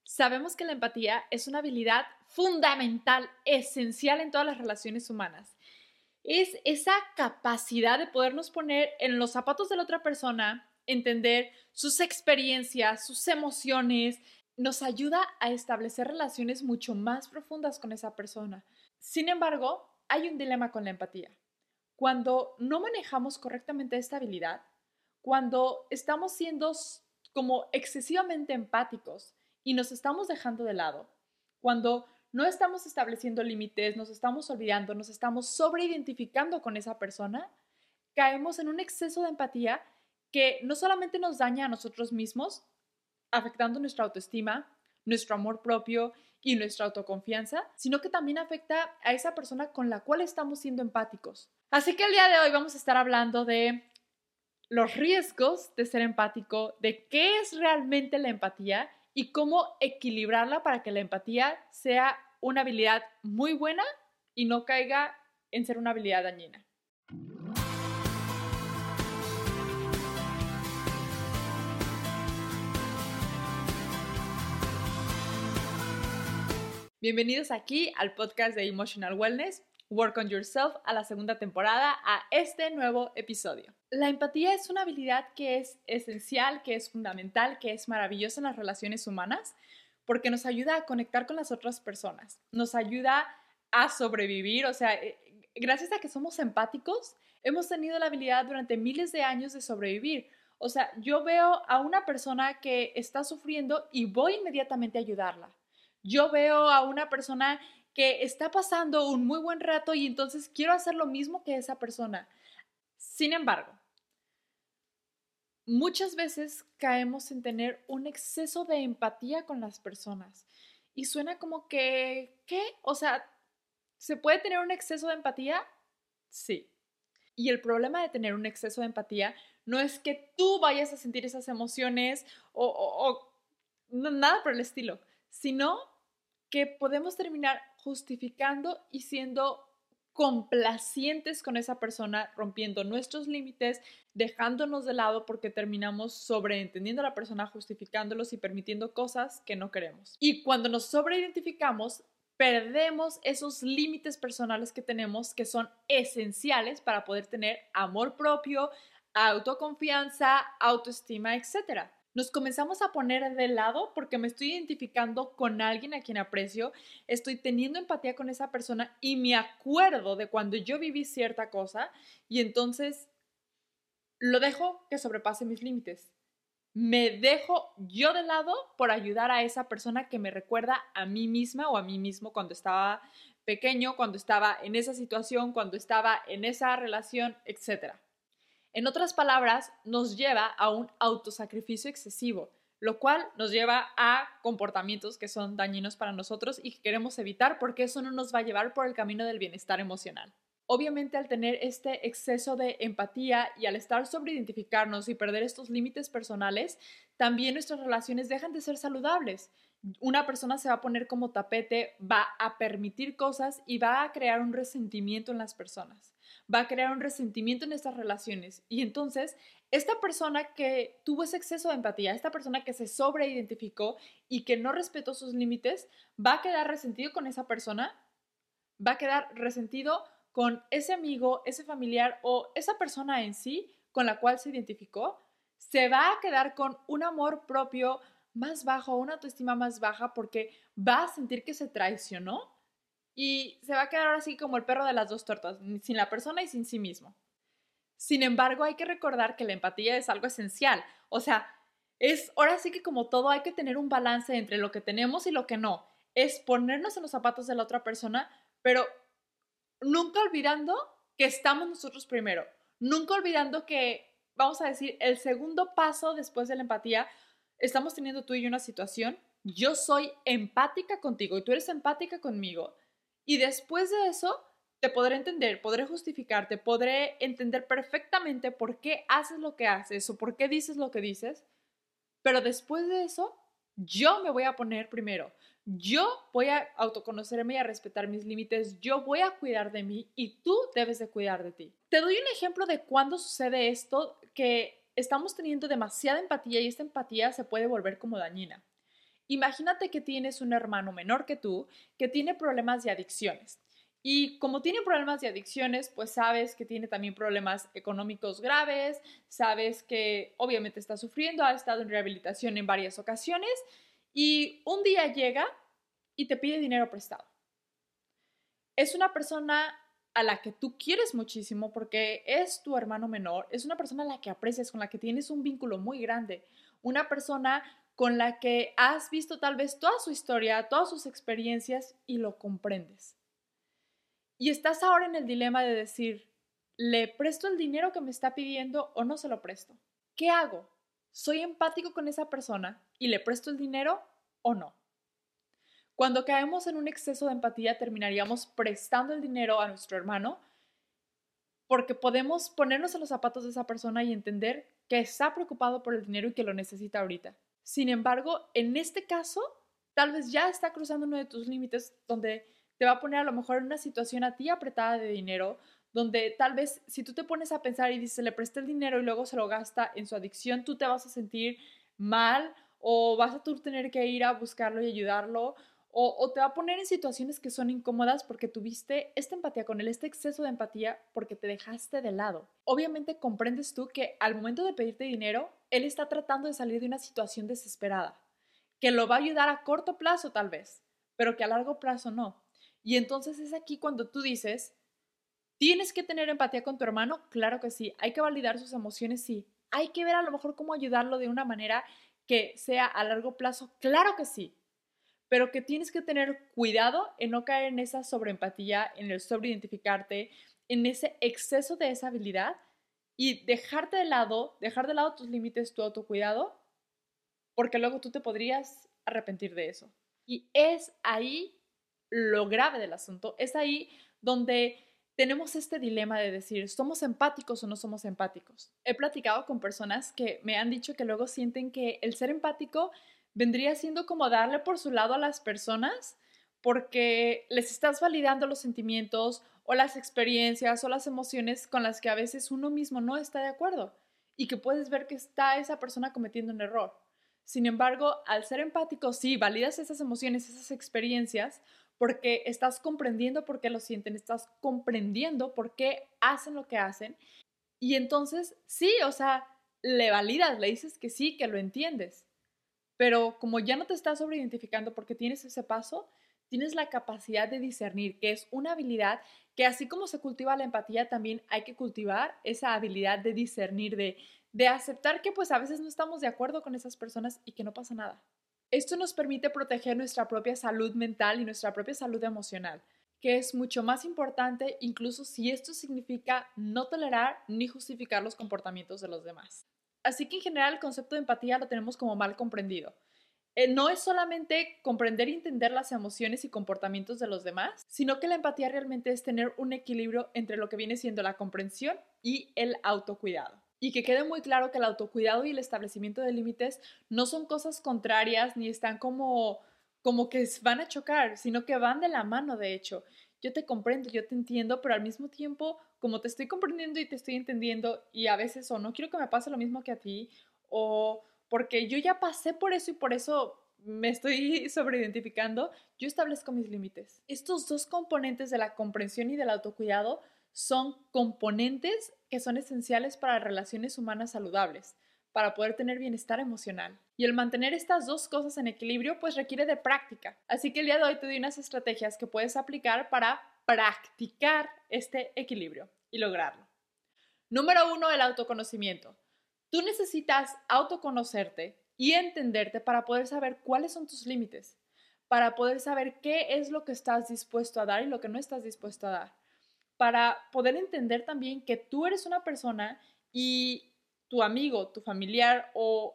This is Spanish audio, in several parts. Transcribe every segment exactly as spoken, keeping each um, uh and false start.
Sabemos que la empatía es una habilidad fundamental, esencial en todas las relaciones humanas. Es esa capacidad de podernos poner en los zapatos de la otra persona, entender sus experiencias, sus emociones, nos ayuda a establecer relaciones mucho más profundas con esa persona. Sin embargo, hay un dilema con la empatía. Cuando no manejamos correctamente esta habilidad, cuando estamos siendo como excesivamente empáticos y nos estamos dejando de lado, cuando no estamos estableciendo límites, nos estamos olvidando, nos estamos sobreidentificando con esa persona, caemos en un exceso de empatía que no solamente nos daña a nosotros mismos, afectando nuestra autoestima, nuestro amor propio y nuestra autoconfianza, sino que también afecta a esa persona con la cual estamos siendo empáticos. Así que el día de hoy vamos a estar hablando de los riesgos de ser empático, de qué es realmente la empatía y cómo equilibrarla para que la empatía sea una habilidad muy buena y no caiga en ser una habilidad dañina. Bienvenidos aquí al podcast de Emotional Wellness, Work on Yourself, a la segunda temporada, a este nuevo episodio. La empatía es una habilidad que es esencial, que es fundamental, que es maravillosa en las relaciones humanas, porque nos ayuda a conectar con las otras personas, nos ayuda a sobrevivir, o sea, gracias a que somos empáticos, hemos tenido la habilidad durante miles de años de sobrevivir. O sea, yo veo a una persona que está sufriendo y voy inmediatamente a ayudarla. Yo veo a una persona que está pasando un muy buen rato y entonces quiero hacer lo mismo que esa persona. Sin embargo, muchas veces caemos en tener un exceso de empatía con las personas y suena como que, ¿qué? O sea, ¿se puede tener un exceso de empatía? Sí. Y el problema de tener un exceso de empatía no es que tú vayas a sentir esas emociones o, o, o no, nada por el estilo, sino que podemos terminar justificando y siendo complacientes con esa persona, rompiendo nuestros límites, dejándonos de lado porque terminamos sobreentendiendo a la persona, justificándolos y permitiendo cosas que no queremos. Y cuando nos sobreidentificamos, perdemos esos límites personales que tenemos que son esenciales para poder tener amor propio, autoconfianza, autoestima, etcétera. Nos comenzamos a poner de lado porque me estoy identificando con alguien a quien aprecio, estoy teniendo empatía con esa persona y me acuerdo de cuando yo viví cierta cosa y entonces lo dejo que sobrepase mis límites. Me dejo yo de lado por ayudar a esa persona que me recuerda a mí misma o a mí mismo cuando estaba pequeño, cuando estaba en esa situación, cuando estaba en esa relación, etcétera. En otras palabras, nos lleva a un autosacrificio excesivo, lo cual nos lleva a comportamientos que son dañinos para nosotros y que queremos evitar porque eso no nos va a llevar por el camino del bienestar emocional. Obviamente, al tener este exceso de empatía y al estar sobreidentificarnos y perder estos límites personales, también nuestras relaciones dejan de ser saludables. Una persona se va a poner como tapete, va a permitir cosas y va a crear un resentimiento en las personas. Va a crear un resentimiento en estas relaciones. Y entonces, esta persona que tuvo ese exceso de empatía, esta persona que se sobreidentificó y que no respetó sus límites, va a quedar resentido con esa persona, va a quedar resentido con ese amigo, ese familiar o esa persona en sí con la cual se identificó, se va a quedar con un amor propio más bajo, una autoestima más baja porque va a sentir que se traicionó y se va a quedar así como el perro de las dos tortas, sin la persona y sin sí mismo. Sin embargo, hay que recordar que la empatía es algo esencial. O sea, es ahora sí que como todo hay que tener un balance entre lo que tenemos y lo que no. Es ponernos en los zapatos de la otra persona, pero nunca olvidando que estamos nosotros primero. Nunca olvidando que, vamos a decir, el segundo paso después de la empatía, estamos teniendo tú y yo una situación, yo soy empática contigo y tú eres empática conmigo. Y después de eso, te podré entender, podré justificarte, podré entender perfectamente por qué haces lo que haces o por qué dices lo que dices. Pero después de eso, yo me voy a poner primero. Yo voy a autoconocerme y a respetar mis límites. Yo voy a cuidar de mí y tú debes de cuidar de ti. Te doy un ejemplo de cuándo sucede esto, que estamos teniendo demasiada empatía y esta empatía se puede volver como dañina. Imagínate que tienes un hermano menor que tú que tiene problemas de adicciones. Y como tiene problemas de adicciones, pues sabes que tiene también problemas económicos graves, sabes que obviamente está sufriendo, ha estado en rehabilitación en varias ocasiones y un día llega y te pide dinero prestado. Es una persona a la que tú quieres muchísimo porque es tu hermano menor, es una persona a la que aprecias, con la que tienes un vínculo muy grande, una persona con la que has visto tal vez toda su historia, todas sus experiencias y lo comprendes. Y estás ahora en el dilema de decir, ¿le presto el dinero que me está pidiendo o no se lo presto? ¿Qué hago? ¿Soy empático con esa persona y le presto el dinero o no? Cuando caemos en un exceso de empatía, terminaríamos prestando el dinero a nuestro hermano porque podemos ponernos en los zapatos de esa persona y entender que está preocupado por el dinero y que lo necesita ahorita. Sin embargo, en este caso, tal vez ya está cruzando uno de tus límites donde te va a poner a lo mejor en una situación a ti apretada de dinero, donde tal vez si tú te pones a pensar y dices, le presté el dinero y luego se lo gasta en su adicción, tú te vas a sentir mal o vas a tú tener que ir a buscarlo y ayudarlo o, o te va a poner en situaciones que son incómodas porque tuviste esta empatía con él, este exceso de empatía porque te dejaste de lado. Obviamente comprendes tú que al momento de pedirte dinero, él está tratando de salir de una situación desesperada, que lo va a ayudar a corto plazo tal vez, pero que a largo plazo no. Y entonces es aquí cuando tú dices, ¿tienes que tener empatía con tu hermano? Claro que sí. ¿Hay que validar sus emociones? Sí. ¿Hay que ver a lo mejor cómo ayudarlo de una manera que sea a largo plazo? Claro que sí. Pero que tienes que tener cuidado en no caer en esa sobreempatía, en el sobreidentificarte, en ese exceso de esa habilidad y dejarte de lado, dejar de lado tus límites, tu autocuidado, porque luego tú te podrías arrepentir de eso. Y es ahí lo grave del asunto, es ahí donde tenemos este dilema de decir, ¿somos empáticos o no somos empáticos? He platicado con personas que me han dicho que luego sienten que el ser empático vendría siendo como darle por su lado a las personas porque les estás validando los sentimientos o las experiencias o las emociones con las que a veces uno mismo no está de acuerdo y que puedes ver que está esa persona cometiendo un error. Sin embargo, al ser empático, sí, validas esas emociones, esas experiencias, porque estás comprendiendo por qué lo sienten, estás comprendiendo por qué hacen lo que hacen. Y entonces, sí, o sea, le validas, le dices que sí, que lo entiendes. Pero como ya no te estás sobreidentificando porque tienes ese paso, tienes la capacidad de discernir, que es una habilidad que así como se cultiva la empatía, también hay que cultivar esa habilidad de discernir, de, de aceptar que pues a veces no estamos de acuerdo con esas personas y que no pasa nada. Esto nos permite proteger nuestra propia salud mental y nuestra propia salud emocional, que es mucho más importante incluso si esto significa no tolerar ni justificar los comportamientos de los demás. Así que en general el concepto de empatía lo tenemos como mal comprendido. Eh, no es solamente comprender y entender las emociones y comportamientos de los demás, sino que la empatía realmente es tener un equilibrio entre lo que viene siendo la comprensión y el autocuidado. Y que quede muy claro que el autocuidado y el establecimiento de límites no son cosas contrarias ni están como, como que van a chocar, sino que van de la mano, de hecho. Yo te comprendo, yo te entiendo, pero al mismo tiempo, como te estoy comprendiendo y te estoy entendiendo, y a veces o no quiero que me pase lo mismo que a ti, o porque yo ya pasé por eso y por eso me estoy sobreidentificando, yo establezco mis límites. Estos dos componentes de la comprensión y del autocuidado son componentes que son esenciales para relaciones humanas saludables, para poder tener bienestar emocional. Y el mantener estas dos cosas en equilibrio pues requiere de práctica. Así que el día de hoy te doy unas estrategias que puedes aplicar para practicar este equilibrio y lograrlo. Número uno, el autoconocimiento. Tú necesitas autoconocerte y entenderte para poder saber cuáles son tus límites, para poder saber qué es lo que estás dispuesto a dar y lo que no estás dispuesto a dar, para poder entender también que tú eres una persona y tu amigo, tu familiar o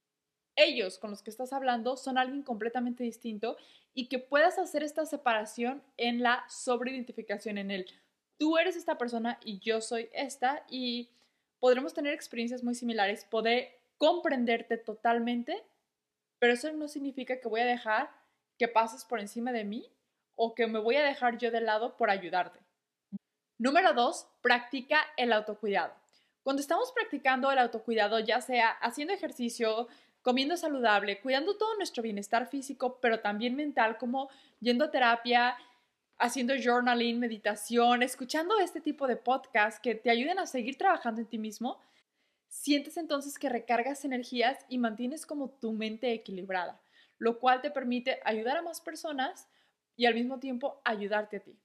ellos con los que estás hablando son alguien completamente distinto y que puedas hacer esta separación en la sobreidentificación en él. Tú eres esta persona y yo soy esta y podremos tener experiencias muy similares, poder comprenderte totalmente, pero eso no significa que voy a dejar que pases por encima de mí o que me voy a dejar yo de lado por ayudarte. Número dos, practica el autocuidado. Cuando estamos practicando el autocuidado, ya sea haciendo ejercicio, comiendo saludable, cuidando todo nuestro bienestar físico, pero también mental, como yendo a terapia, haciendo journaling, meditación, escuchando este tipo de podcasts que te ayuden a seguir trabajando en ti mismo, sientes entonces que recargas energías y mantienes como tu mente equilibrada, lo cual te permite ayudar a más personas y al mismo tiempo ayudarte a ti.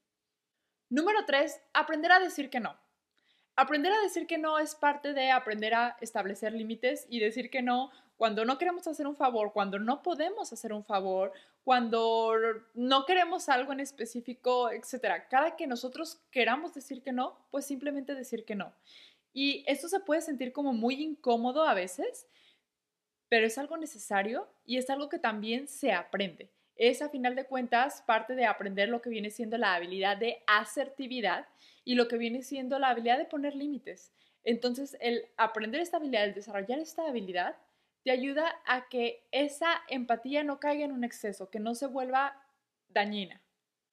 Número tres, aprender a decir que no. Aprender a decir que no es parte de aprender a establecer límites y decir que no cuando no queremos hacer un favor, cuando no podemos hacer un favor, cuando no queremos algo en específico, etcétera. Cada que nosotros queramos decir que no, pues simplemente decir que no. Y esto se puede sentir como muy incómodo a veces, pero es algo necesario y es algo que también se aprende. Es a final de cuentas parte de aprender lo que viene siendo la habilidad de asertividad y lo que viene siendo la habilidad de poner límites. Entonces, el aprender esta habilidad, el desarrollar esta habilidad, te ayuda a que esa empatía no caiga en un exceso, que no se vuelva dañina.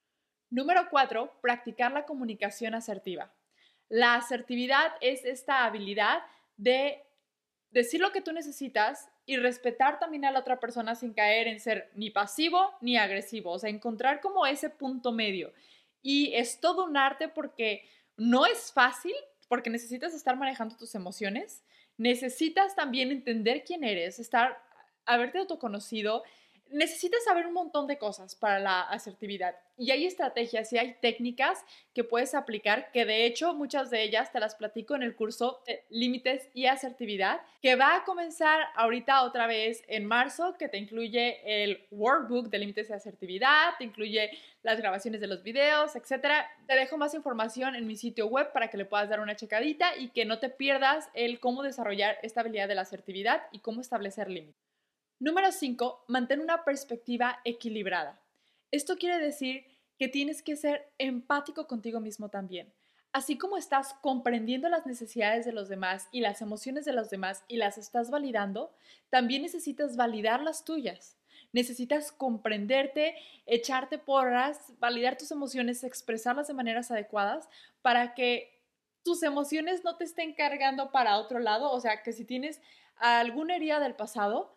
Número cuatro, practicar la comunicación asertiva. La asertividad es esta habilidad de decir lo que tú necesitas y respetar también a la otra persona sin caer en ser ni pasivo ni agresivo, o sea, encontrar como ese punto medio. Y es todo un arte porque no es fácil, porque necesitas estar manejando tus emociones, necesitas también entender quién eres, estar, haberte autoconocido, necesitas saber un montón de cosas para la asertividad. Y hay estrategias y hay técnicas que puedes aplicar, que de hecho muchas de ellas te las platico en el curso de Límites y Asertividad, que va a comenzar ahorita otra vez en marzo, que te incluye el workbook de Límites y Asertividad, te incluye las grabaciones de los videos, etcétera. Te dejo más información en mi sitio web para que le puedas dar una checadita y que no te pierdas el cómo desarrollar esta habilidad de la asertividad y cómo establecer límites. Número cinco, mantén una perspectiva equilibrada. Esto quiere decir que tienes que ser empático contigo mismo también. Así como estás comprendiendo las necesidades de los demás y las emociones de los demás y las estás validando, también necesitas validar las tuyas. Necesitas comprenderte, echarte porras, validar tus emociones, expresarlas de maneras adecuadas para que tus emociones no te estén cargando para otro lado. O sea, que si tienes alguna herida del pasado,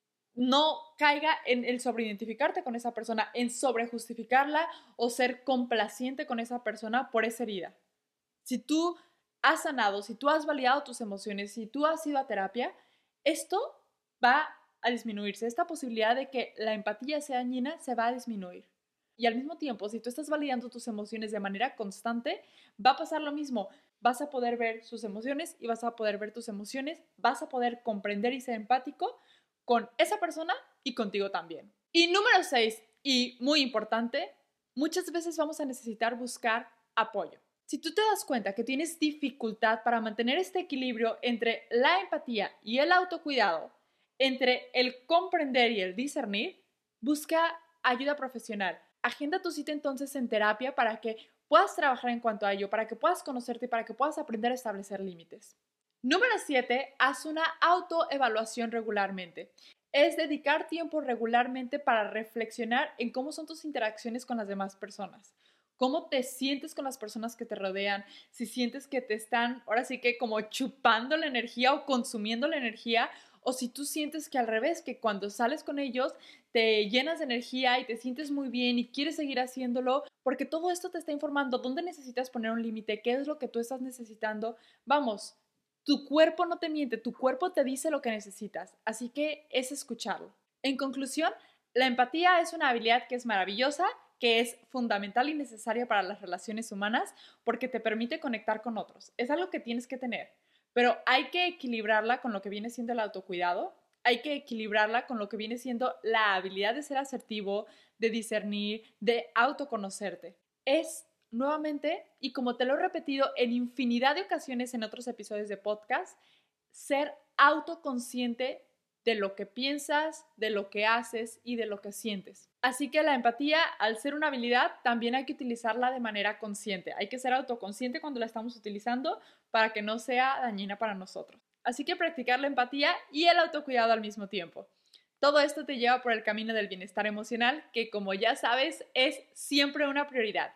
no caiga en el sobreidentificarte con esa persona, en sobrejustificarla o ser complaciente con esa persona por esa herida. Si tú has sanado, si tú has validado tus emociones, si tú has ido a terapia, esto va a disminuirse. Esta posibilidad de que la empatía sea dañina se va a disminuir. Y al mismo tiempo, si tú estás validando tus emociones de manera constante, va a pasar lo mismo. Vas a poder ver sus emociones y vas a poder ver tus emociones, vas a poder comprender y ser empático con esa persona y contigo también. Y número seis, y muy importante, muchas veces vamos a necesitar buscar apoyo. Si tú te das cuenta que tienes dificultad para mantener este equilibrio entre la empatía y el autocuidado, entre el comprender y el discernir, busca ayuda profesional. Agenda tu cita entonces en terapia para que puedas trabajar en cuanto a ello, para que puedas conocerte y para que puedas aprender a establecer límites. Número siete, haz una autoevaluación regularmente. Es dedicar tiempo regularmente para reflexionar en cómo son tus interacciones con las demás personas. Cómo te sientes con las personas que te rodean, si sientes que te están, ahora sí que como chupando la energía o consumiendo la energía, o si tú sientes que al revés, que cuando sales con ellos te llenas de energía y te sientes muy bien y quieres seguir haciéndolo, porque todo esto te está informando dónde necesitas poner un límite, qué es lo que tú estás necesitando. Vamos, tu cuerpo no te miente, tu cuerpo te dice lo que necesitas, así que es escucharlo. En conclusión, la empatía es una habilidad que es maravillosa, que es fundamental y necesaria para las relaciones humanas porque te permite conectar con otros. Es algo que tienes que tener, pero hay que equilibrarla con lo que viene siendo el autocuidado, hay que equilibrarla con lo que viene siendo la habilidad de ser asertivo, de discernir, de autoconocerte. Es nuevamente, y como te lo he repetido en infinidad de ocasiones en otros episodios de podcast, ser autoconsciente de lo que piensas, de lo que haces y de lo que sientes. Así que la empatía, al ser una habilidad, también hay que utilizarla de manera consciente. Hay que ser autoconsciente cuando la estamos utilizando para que no sea dañina para nosotros. Así que practicar la empatía y el autocuidado al mismo tiempo. Todo esto te lleva por el camino del bienestar emocional, que como ya sabes, es siempre una prioridad.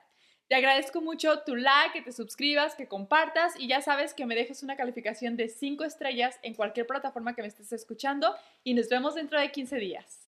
Te agradezco mucho tu like, que te suscribas, que compartas y ya sabes que me dejes una calificación de cinco estrellas en cualquier plataforma que me estés escuchando y nos vemos dentro de quince días.